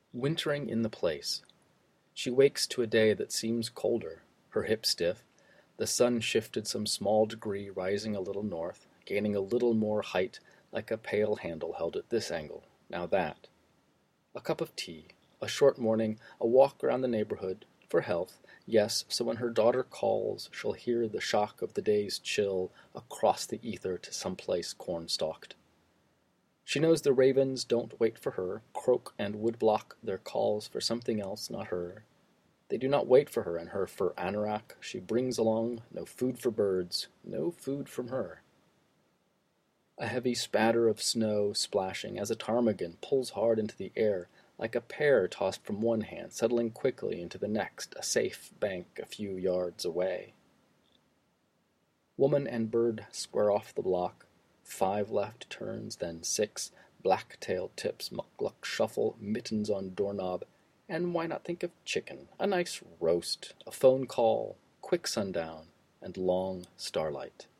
Wintering in the place. She wakes to a day that seems colder, her hips stiff, the sun shifted some small degree, rising a little north, gaining a little more height, like a pale handle held at this angle, now that. A cup of tea, a short morning, a walk around the neighborhood, for health, yes, so when her daughter calls, she'll hear the shock of the day's chill across the ether to some place corn-stalked. She knows the ravens don't wait for her, croak and woodblock their calls for something else, not her. They do not wait for her and her fur anorak she brings along, no food for birds, no food from her. A heavy spatter of snow splashing as a ptarmigan pulls hard into the air, like a pear tossed from one hand, settling quickly into the next, a safe bank a few yards away. Woman and bird square off the block. 5 left turns, then 6. Black-tailed tips, muckluck shuffle, mittens on doorknob. And why not think of chicken, a nice roast, a phone call, quick sundown, and long starlight.